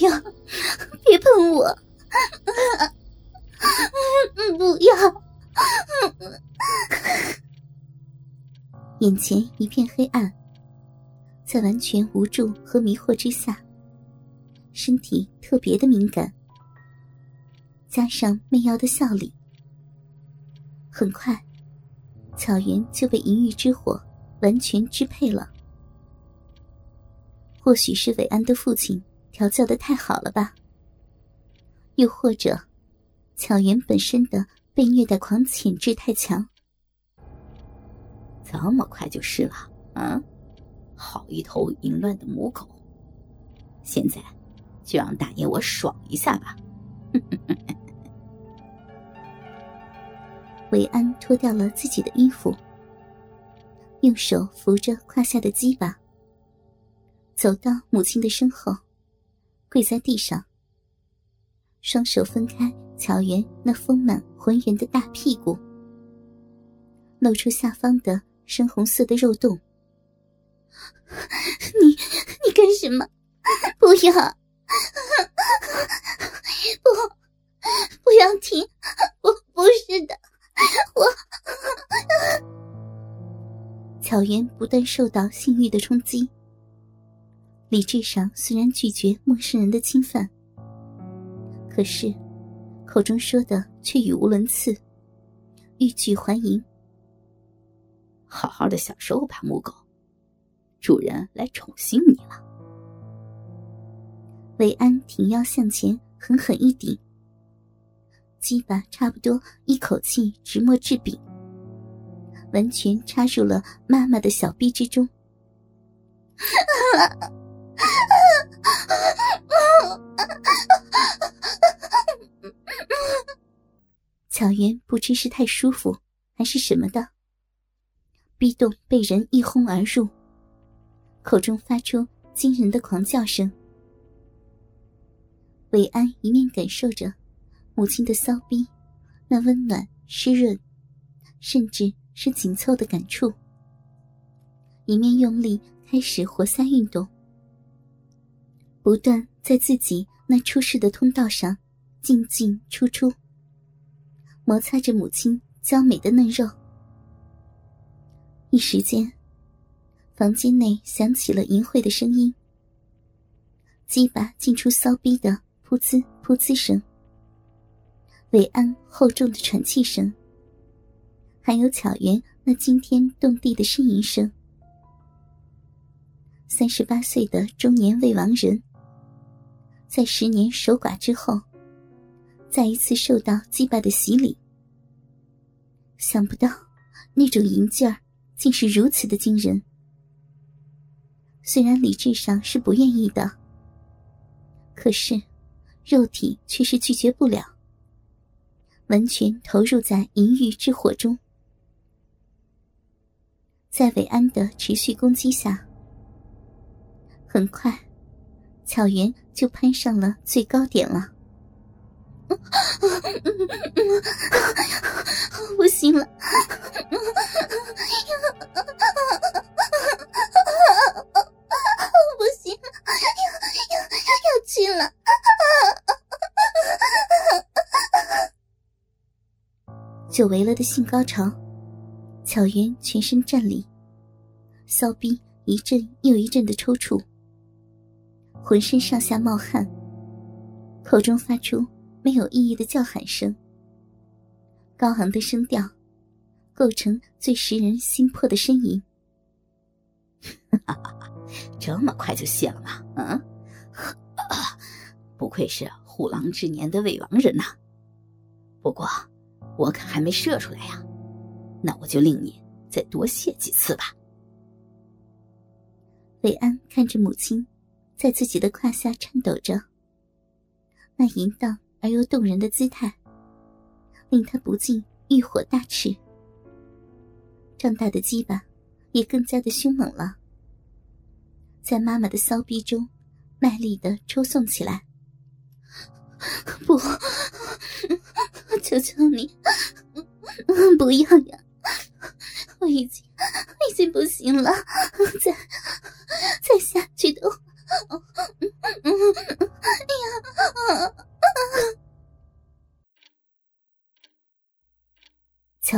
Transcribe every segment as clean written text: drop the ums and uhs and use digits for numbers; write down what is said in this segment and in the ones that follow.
要，别碰我！不要！眼前一片黑暗，在完全无助和迷惑之下，身体特别的敏感，加上媚妖的笑里，很快巧媛就被淫欲之火完全支配了。或许是伟安的父亲调教得太好了吧，又或者巧媛本身的被虐待狂潜质太强。 这么快就是了啊！好一头淫乱的母狗，现在就让大爷我爽一下吧。 伟安脱掉了自己的衣服，用手扶着胯下的鸡巴，走到母亲的身后，跪在地上，双手分开巧媛那丰满浑圆的大屁股，露出下方的深红色的肉洞。你干什么？不要！不要停！不是的，巧媛不断受到性欲的冲击，理智上虽然拒绝陌生人的侵犯，可是口中说的却语无伦次，欲拒还迎。 好好的享受吧，母狗，主人来宠幸你了。 伟安挺腰向前，狠狠一顶，鸡巴差不多一口气直没至柄，完全插入了妈妈的小臂之中。巧媛不知是太舒服还是什么的，逼动被人一哄而入，口中发出惊人的狂叫声。伟安一面感受着母亲的骚逼那温暖湿润甚至是紧凑的感触，一面用力开始活塞运动，不断在自己那出世的通道上进进出出，摩擦着母亲娇美的嫩肉。一时间，房间内响起了淫秽的声音，鸡巴进出骚逼的噗呲噗呲声，伟安厚重的喘气声，还有巧媛那惊天动地的呻吟声。38岁的中年未亡人，在10年守寡之后，再一次受到鸡巴的洗礼，想不到那种淫劲儿竟是如此的惊人。虽然理智上是不愿意的，可是肉体却是拒绝不了，完全投入在淫欲之火中。在伟安的持续攻击下，很快巧媛就攀上了最高点了。不行了，不行了，要去了。久违了的性高潮，巧媛全身战栗，骚逼一阵又一阵的抽搐，浑身上下冒汗，口中发出没有意义的叫喊声，高昂的声调构成最食人心魄的呻吟。 这么快就泄了吗？不愧是虎狼之年的未亡人呐。不过我可还没射出来呀，那我就令你再多泄几次吧。 伟安看着母亲在自己的胯下颤抖着，那淫荡而又动人的姿态令他不禁欲火大炽，胀大的鸡巴也更加的凶猛了，在妈妈的骚逼中卖力地抽送起来。不，求求你，不要呀！我已经不行了，再下去的话，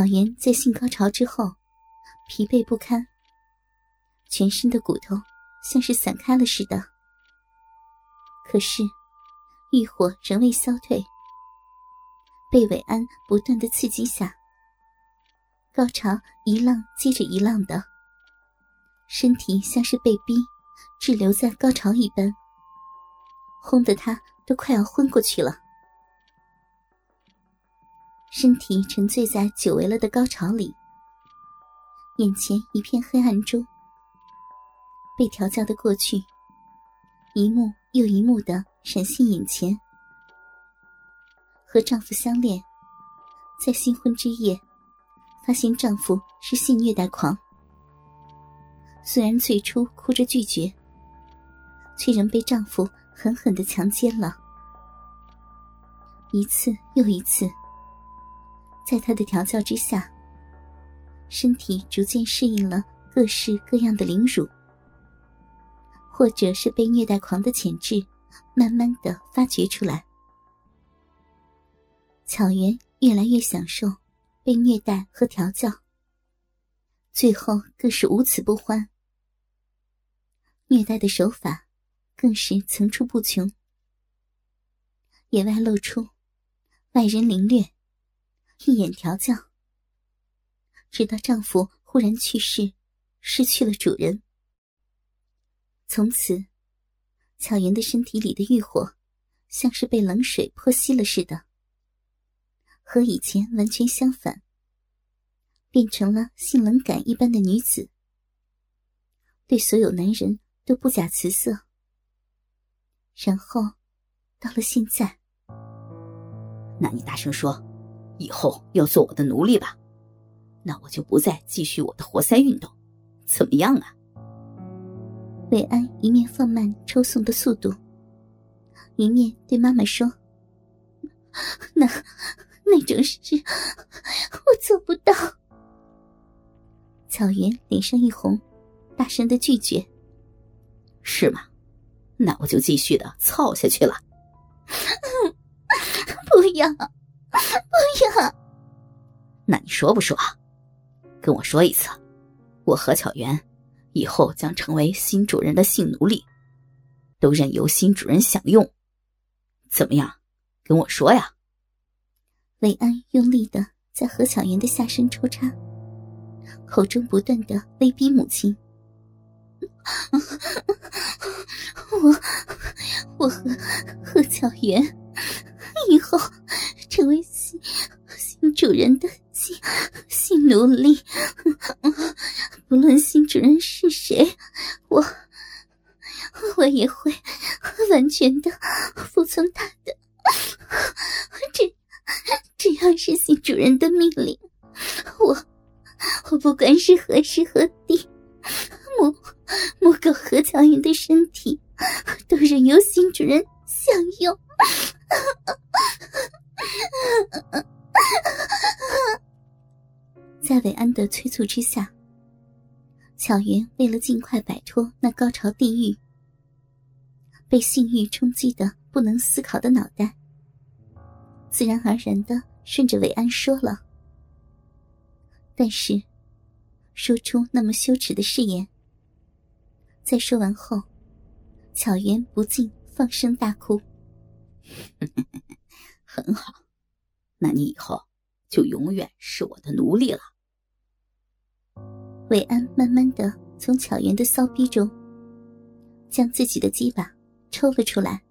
巧妍在性高潮之后疲惫不堪，全身的骨头像是散开了似的。可是欲火仍未消退，被伟安不断的刺激下，高潮一浪接着一浪的，身体像是被逼滞留在高潮一般，轰得他都快要昏过去了。身体沉醉在久违了的高潮里，眼前一片黑暗中，被调教的过去一幕又一幕的闪现眼前。和丈夫相恋，在新婚之夜发现丈夫是性虐待狂，虽然最初哭着拒绝，却仍被丈夫狠狠地强奸了。一次又一次，在他的调教之下，身体逐渐适应了各式各样的凌辱，或者是被虐待狂的潜质慢慢地发掘出来。巧媛越来越享受被虐待和调教，最后更是无此不欢。虐待的手法更是层出不穷，野外露出，外人凌掠，一眼调教，直到丈夫忽然去世，失去了主人。从此，巧媛的身体里的欲火像是被冷水泼熄了似的，和以前完全相反，变成了性冷感一般的女子，对所有男人都不假辞色。然后到了现在， 那你大声说，以后要做我的奴隶吧，那我就不再继续我的活塞运动，怎么样啊？ 伟安一面放慢抽送的速度，一面对妈妈说，那种事我做不到。巧媛脸上一红，大声的拒绝。 是吗？那我就继续的操下去了。 不要，不要。 那你说不说啊？跟我说一次，我和巧媛以后将成为新主人的性奴隶，都任由新主人享用，怎么样？跟我说呀。 伟安用力的在何巧媛的下身抽插，口中不断的威逼母亲。我和何巧媛以后成为新主人的性奴隶，不论新主人是谁，我也会完全的服从他的。只要是新主人的命令，我不管是何时何地，母狗何巧媛的身体都任由新主人享用。在伟安的催促之下，巧媛为了尽快摆脱那高潮地狱，被性欲冲击的不能思考的脑袋，自然而然地顺着伟安说了。但是说出那么羞耻的誓言，在说完后，巧媛不禁放声大哭。 很好，那你以后就永远是我的奴隶了。 伟安慢慢地从巧媛的骚逼中将自己的鸡巴抽了出来，